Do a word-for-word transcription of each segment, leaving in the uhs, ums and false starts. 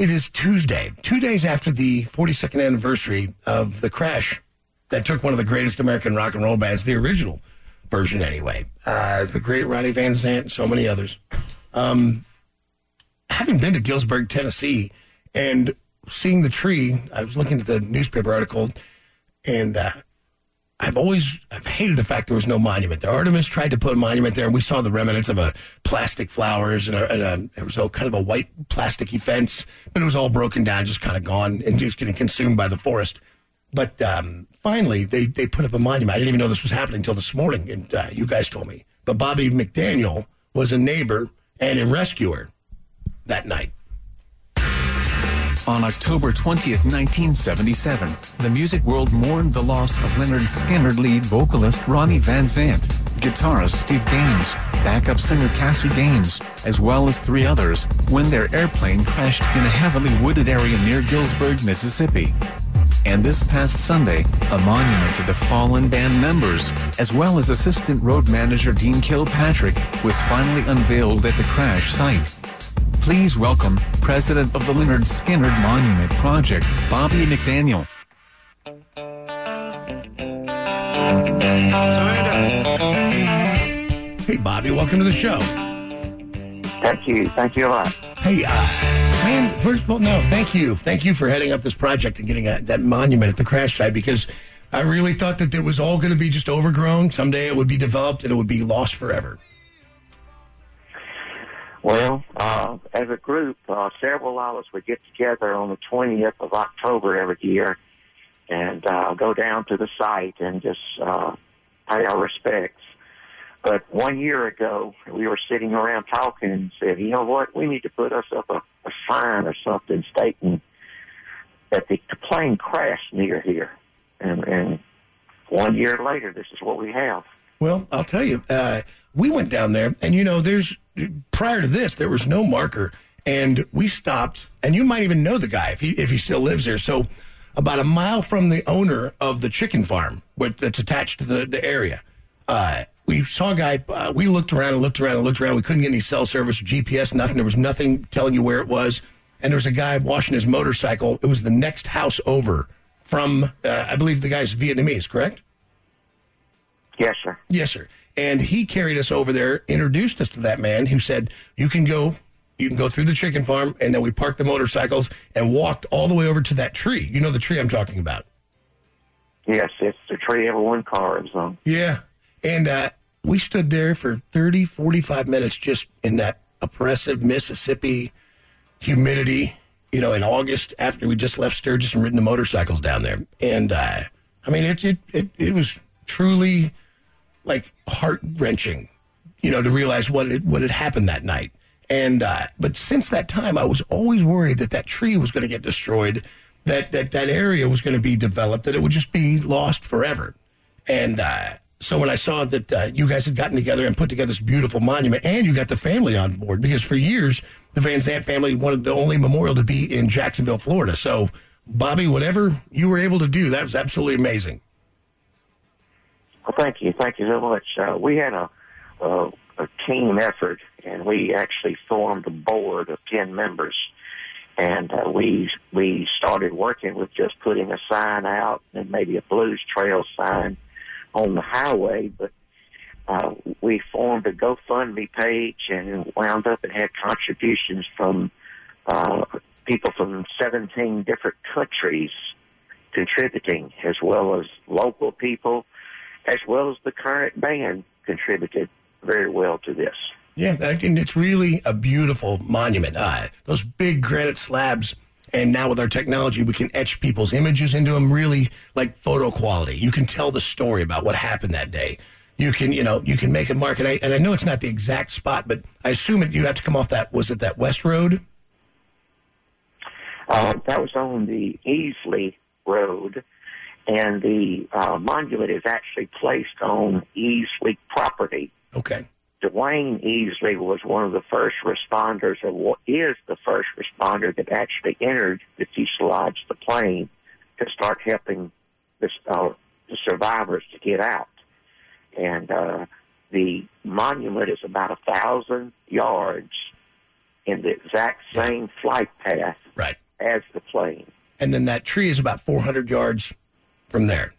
It is Tuesday, two days after the forty-second anniversary of the crash that took one of the greatest American rock and roll bands, the original version anyway, uh, the great Ronnie Van Zant and so many others. Um, having been to Galesburg, Tennessee, and seeing the tree, I was looking at the newspaper article, and uh, I've always I've hated the fact there was no monument there. Artemis tried to put a monument there, and we saw the remnants of a plastic flowers, and, a, and a, there was a kind of a white plasticky fence, but it was all broken down, just kind of gone, and just getting consumed by the forest. But um, finally, they, they put up a monument. I didn't even know this was happening until this morning, and uh, you guys told me. But Bobby McDaniel was a neighbor and a rescuer that night. On October twentieth, nineteen seventy-seven, the music world mourned the loss of Lynyrd Skynyrd lead vocalist Ronnie Van Zant, guitarist Steve Gaines, backup singer Cassie Gaines, as well as three others, when their airplane crashed in a heavily wooded area near Galesburg, Mississippi. And this past Sunday, a monument to the fallen band members, as well as assistant road manager Dean Kilpatrick, was finally unveiled at the crash site. Please welcome President of the Lynyrd Skynyrd Monument Project, Bobby McDaniel. Hey, Bobby, welcome to the show. Thank you. Thank you a lot. Hey, uh, man, first of all, no, thank you. Thank you for heading up this project and getting a, that monument at the crash site, because I really thought that it was all going to be just overgrown. Someday it would be developed and it would be lost forever. Well, uh, as a group, uh, several of us would get together on the twentieth of October every year and uh, go down to the site and just uh, pay our respects. But one year ago, we were sitting around talking and said, you know what, we need to put us up a, a sign or something stating that the, the plane crashed near here. And, and one year later, this is what we have. Well, I'll tell you, uh, we went down there, and, you know, there's prior to this, there was no marker, and we stopped, and you might even know the guy if he, if he still lives there. So about a mile from the owner of the chicken farm that's attached to the, the area, uh, we saw a guy, uh, we looked around and looked around and looked around. We couldn't get any cell service, G P S, nothing. There was nothing telling you where it was. And there was a guy washing his motorcycle. It was the next house over from, uh, I believe the guy's Vietnamese, correct? Yes, sir. Yes, sir. And he carried us over there, introduced us to that man who said, you can go, you can go through the chicken farm. And then we parked the motorcycles and walked all the way over to that tree. You know the tree I'm talking about? Yes, it's the tree everyone carves on. Yeah. And uh, we stood there for thirty, forty-five minutes just in that oppressive Mississippi humidity, you know, in August after we just left Sturgis and ridden the motorcycles down there. And, uh, I mean, it, it, it, it was truly, like, heart-wrenching, you know, to realize what it, what had happened that night. And uh, but since that time, I was always worried that that tree was going to get destroyed, that, that that area was going to be developed, that it would just be lost forever. And uh, so when I saw that uh, you guys had gotten together and put together this beautiful monument, and you got the family on board, because for years, the Van Zant family wanted the only memorial to be in Jacksonville, Florida. So, Bobby, whatever you were able to do, that was absolutely amazing. Well, thank you. Thank you so much. Uh, we had a, a, a team effort, and we actually formed a board of ten members. And uh, we we started working with just putting a sign out and maybe a Blues Trail sign on the highway. But uh, we formed a GoFundMe page and wound up and had contributions from uh, people from seventeen different countries contributing, as well as local people, as well as the current band contributed very well to this. Yeah, and it's really a beautiful monument. Uh, those big granite slabs, and now with our technology, we can etch people's images into them, really like photo quality. You can tell the story about what happened that day. You can, you know, you can make a mark, and I, and I know it's not the exact spot, but I assume it, you have to come off that, was it that West Road? Uh, that was on the Easley Road, and the uh, monument is actually placed on Easley property. Okay. Dwayne Easley was one of the first responders, or what is the first responder that actually entered the fuselage, the plane, to start helping the, uh, the survivors to get out. And uh, the monument is about a thousand yards in the exact same yeah. flight path right. as the plane. And then that tree is about four hundred yards from there.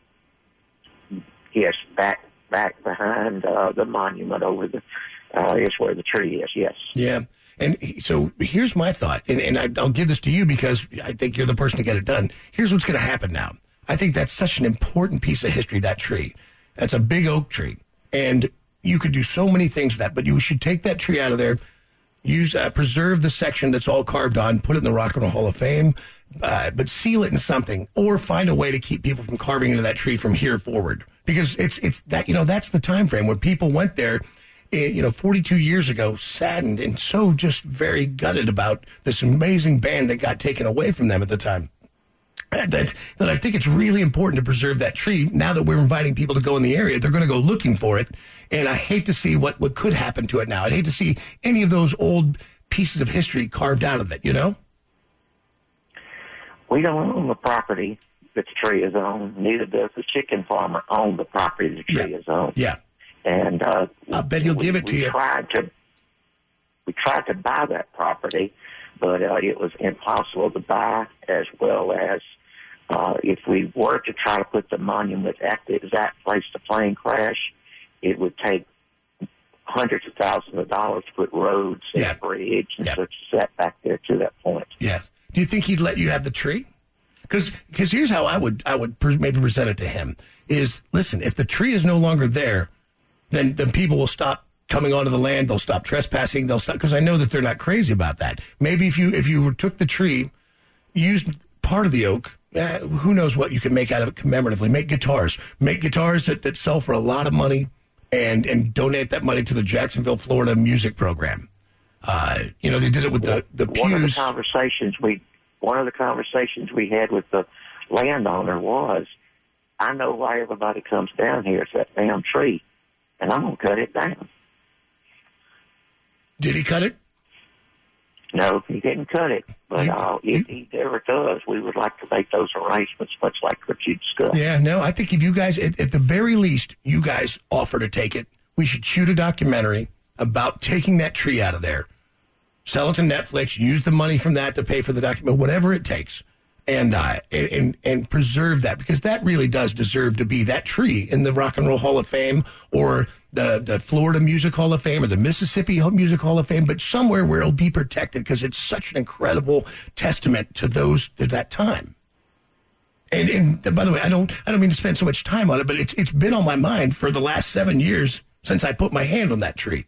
Yes, back back behind uh, the monument over the uh, is where the tree is. Yes. Yeah. And so here's my thought, and, and I, I'll give this to you because I think you're the person to get it done. Here's what's going to happen now. I think that's such an important piece of history, that tree. That's a big oak tree. And you could do so many things with that, but you should take that tree out of there, use uh, preserve the section that's all carved on, put it in the Rock and Roll Hall of Fame, uh, but seal it in something, or find a way to keep people from carving into that tree from here forward. Because it's it's that, you know, that's the time frame when people went there, you know, forty-two years ago, saddened and so just very gutted about this amazing band that got taken away from them at the time. That, that I think it's really important to preserve that tree. Now that we're inviting people to go in the area, they're going to go looking for it. And I hate to see what, what could happen to it now. I'd hate to see any of those old pieces of history carved out of it, you know? We don't own the property that the tree is on. Neither does the chicken farmer own the property the tree yeah. is on. Yeah. And uh, I bet he'll we, give it to we you. Tried to, we tried to buy that property, but uh, it was impossible to buy, as well as uh, if we were to try to put the monument at the exact place the plane crashed, it would take hundreds of thousands of dollars to put roads and yeah. a bridge and yeah. such set back there to that point. Yeah. Do you think he'd let you have the tree? Because here's how I would I would pre- maybe present it to him is, listen, if the tree is no longer there, then then people will stop coming onto the land. They'll stop trespassing. They'll stop, because I know that they're not crazy about that. Maybe if you if you took the tree, used part of the oak, eh, who knows what you can make out of it commemoratively. Make guitars. Make guitars that, that sell for a lot of money, and and donate that money to the Jacksonville, Florida music program. Uh, you know, they did it with the, the pews. One of the conversations we one of the conversations we had with the landowner was, I know why everybody comes down here. It's that damn tree, and I'm gonna cut it down. Did he cut it? No, he didn't cut it. But you, uh, if he ever does, we would like to make those arrangements, much like what you discussed. Yeah, no, I think if you guys, at, at the very least, you guys offer to take it, we should shoot a documentary about taking that tree out of there, sell it to Netflix, use the money from that to pay for the document, whatever it takes, and uh, and and preserve that, because that really does deserve to be that tree in the Rock and Roll Hall of Fame, or the, the Florida Music Hall of Fame, or the Mississippi Music Hall of Fame, but somewhere where it'll be protected, because it's such an incredible testament to those to that time. And, and by the way, I don't I don't mean to spend so much time on it, but it's it's been on my mind for the last seven years since I put my hand on that tree.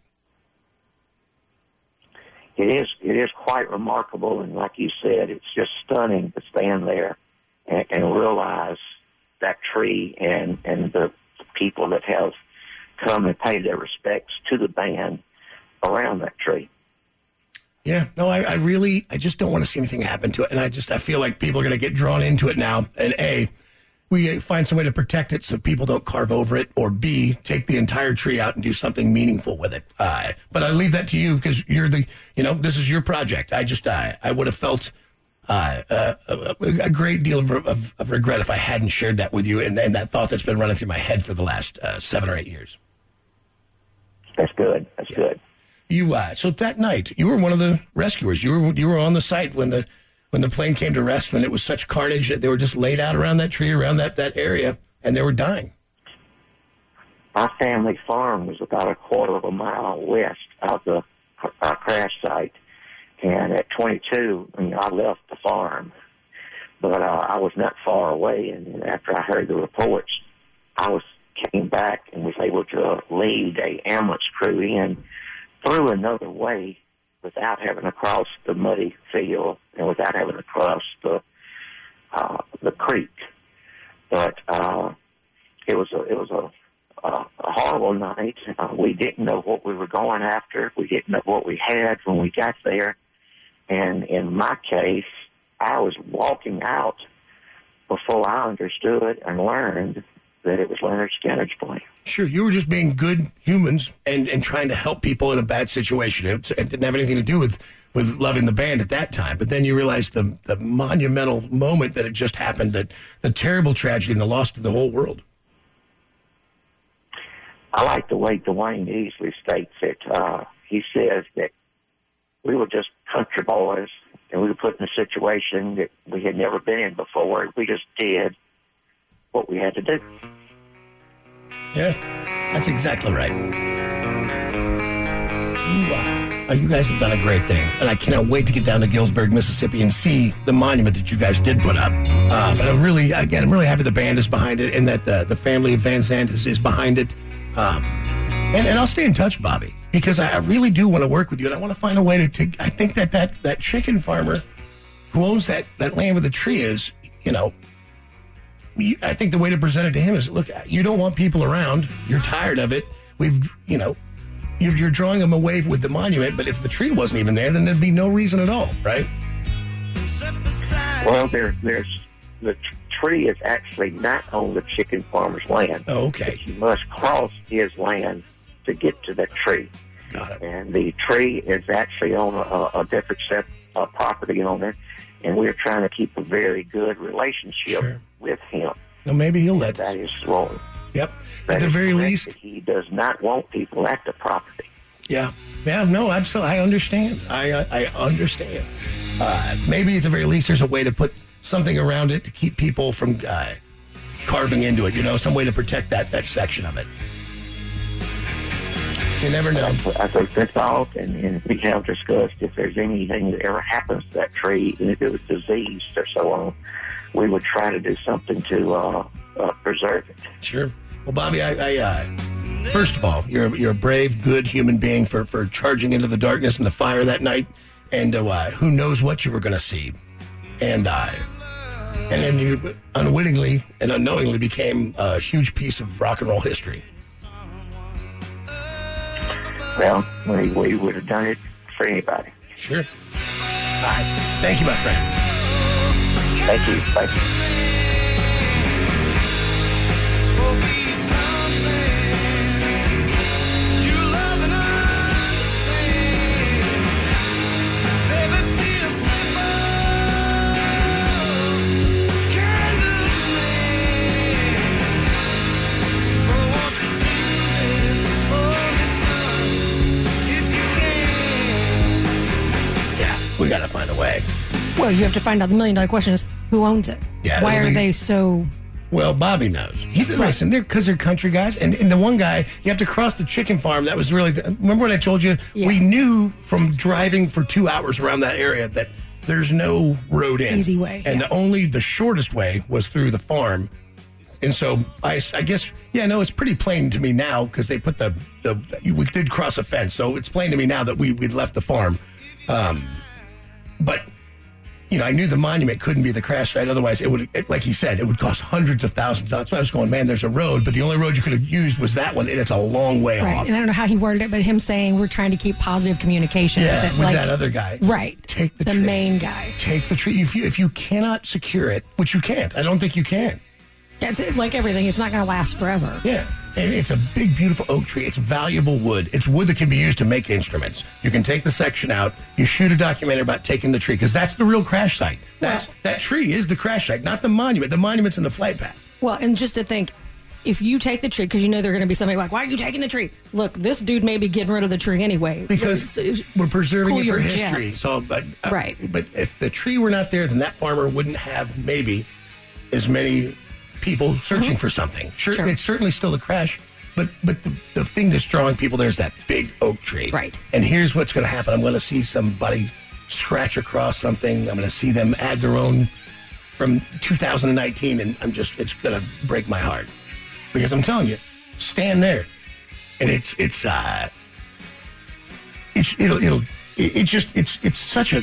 It is it is quite remarkable, and like you said, it's just stunning to stand there and, and realize that tree and, and the people that have come and paid their respects to the band around that tree. Yeah, no, I, I really, I just don't want to see anything happen to it, and I just, I feel like people are going to get drawn into it now, and A, we find some way to protect it so people don't carve over it, or B, take the entire tree out and do something meaningful with it. Uh, but I leave that to you, because you're the, you know, this is your project. I just, I, I would have felt uh, uh, a, a great deal of, of, of regret if I hadn't shared that with you, and, and that thought that's been running through my head for the last uh, seven or eight years. That's good. That's yeah. good. You, uh, so that night, you were one of the rescuers. You were, you were on the site when the, when the plane came to rest, when it was such carnage that they were just laid out around that tree, around that, that area, and they were dying. My family farm was about a quarter of a mile west of the uh, crash site. And at twenty-two, you know, I left the farm. But uh, I was not far away, and after I heard the reports, I was came back and was able to lead a ambulance crew in through another way without having to cross the muddy field and without having to cross the uh, the creek. But uh, it was a it was a, a, a horrible night. Uh, we didn't know what we were going after. We didn't know what we had when we got there. And in my case, I was walking out before I understood and learned that it was Leonard Skinner's plane. Sure, you were just being good humans and, and trying to help people in a bad situation. It, it didn't have anything to do with, with loving the band at that time. But then you realized the, the monumental moment that had just happened, that the terrible tragedy and the loss to the whole world. I like the way Dwayne Easley states it. Uh, he says that we were just country boys, and we were put in a situation that we had never been in before. We just did what we had to do. Yeah, that's exactly right. Wow. Oh, you guys have done a great thing, and I cannot wait to get down to Galesburg, Mississippi, and see the monument that you guys did put up. Uh, but I'm really, again, I'm really happy the band is behind it, and that the, the family of Van Zandt is, is behind it. Um, and, and I'll stay in touch, Bobby, because I, I really do want to work with you, and I want to find a way to, to I think that, that that chicken farmer who owns that, that land where the tree is, you know, you, I think the way to present it to him is, look, you don't want people around. You're tired of it. We've, you know, you're, you're drawing them away with the monument, but if the tree wasn't even there, then there'd be no reason at all, right? Well, there, there's the tree is actually not on the chicken farmer's land. Oh, okay. But you must cross his land to get to that tree. Got it. And the tree is actually on a, a different set of property owner, and we're trying to keep a very good relationship Sure. with him. Well, maybe he'll let. That is wrong. Yep. That At the is very correct, least. that he does not want people at the property. Yeah. Yeah, no, absolutely. I understand. I I, I understand. Uh, maybe at the very least there's a way to put something around it to keep people from uh, carving into it, you know, some way to protect that, that section of it. You never know. I think that's all, and, and we have discussed if there's anything that ever happens to that tree, and if it was diseased or so on, we would try to do something to uh, uh, preserve it. Sure. Well, Bobby, I, I uh, first of all, you're you're a brave, good human being for, for charging into the darkness and the fire that night, and uh, who knows what you were going to see, and uh, and then you unwittingly and unknowingly became a huge piece of rock and roll history. Well, we, we would have done it for anybody. Sure. All right. Thank you, my friend. Thank you. Thank you. We got to find a way. Well, you have to find out. The million dollar question is, who owns it? Yeah, Why are we- they so... Well, Bobby knows. He listen. They're because they're country guys, and, and the one guy you have to cross the chicken farm. That was really. The, remember what I told you? Yeah. We knew from driving for two hours around that area that there's no road in. Easy way, and yeah. the only the shortest way was through the farm. And so I, I guess yeah, no, it's pretty plain to me now because they put the the we did cross a fence, so it's plain to me now that we we'd left the farm. Um, but. You know, I knew the monument couldn't be the crash site. Otherwise, it would, it, like he said, it would cost hundreds of thousands. That's why I was going, man, there's a road, but the only road you could have used was that one, and it's a long way Right. off. And I don't know how he worded it, but him saying we're trying to keep positive communication. Yeah, with, it, with like, that other guy. Right. Take the The tree. main guy. Take the tree. If you, if you cannot secure it, which you can't, I don't think you can. That's it, like everything. It's not going to last forever. Yeah. And it's a big, beautiful oak tree. It's valuable wood. It's wood that can be used to make instruments. You can take the section out. You shoot a documentary about taking the tree, because that's the real crash site. That's Well- That tree is the crash site, not the monument. The monument's in the flight path. Well, and just to think, if you take the tree, because you know they're going to be somebody like, why are you taking the tree? Look, this dude may be getting rid of the tree anyway. Because It's- we're preserving cool it for your history. jets. So, but uh, Right. But if the tree were not there, then that farmer wouldn't have maybe as many people searching for something. Sure, Sure. it's certainly still a crash. But but the, the thing that's drawing people there is that big oak tree. Right. And here's what's going to happen. I'm going to see somebody scratch across something. I'm going to see them add their own from two thousand nineteen, and I'm just it's going to break my heart because I'm telling you, stand there, and it's it's uh, it's it'll it'll it, it just it's it's such a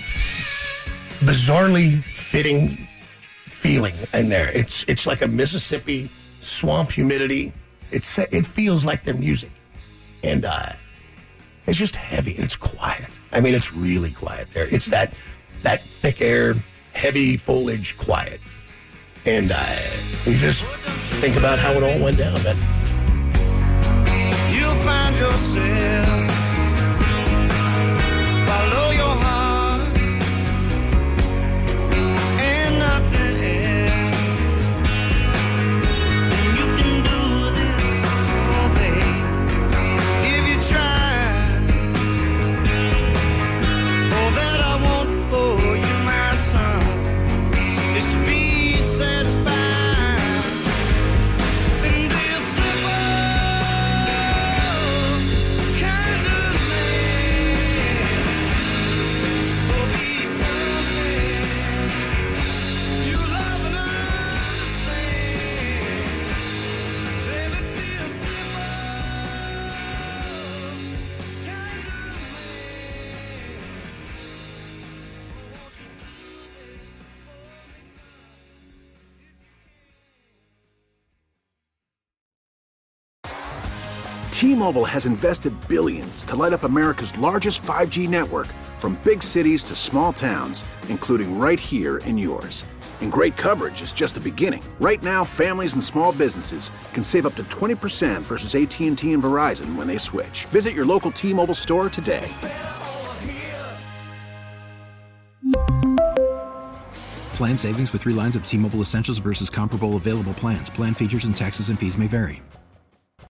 bizarrely fitting feeling in there. It's it's like a Mississippi swamp humidity. It's it feels like their music, and uh, it's just heavy and it's quiet. I mean, it's really quiet there. It's that that thick air, heavy foliage, quiet, and uh, you just think about how it all went down. But You'll find yourself follow your heart and nothing else. And you can do this, oh babe, if you try. T-Mobile has invested billions to light up America's largest five G network, from big cities to small towns, including right here in yours. And great coverage is just the beginning. Right now, families and small businesses can save up to twenty percent versus A T and T and Verizon when they switch. Visit your local T-Mobile store today. Plan savings with three lines of T-Mobile Essentials versus comparable available plans. Plan features and taxes and fees may vary.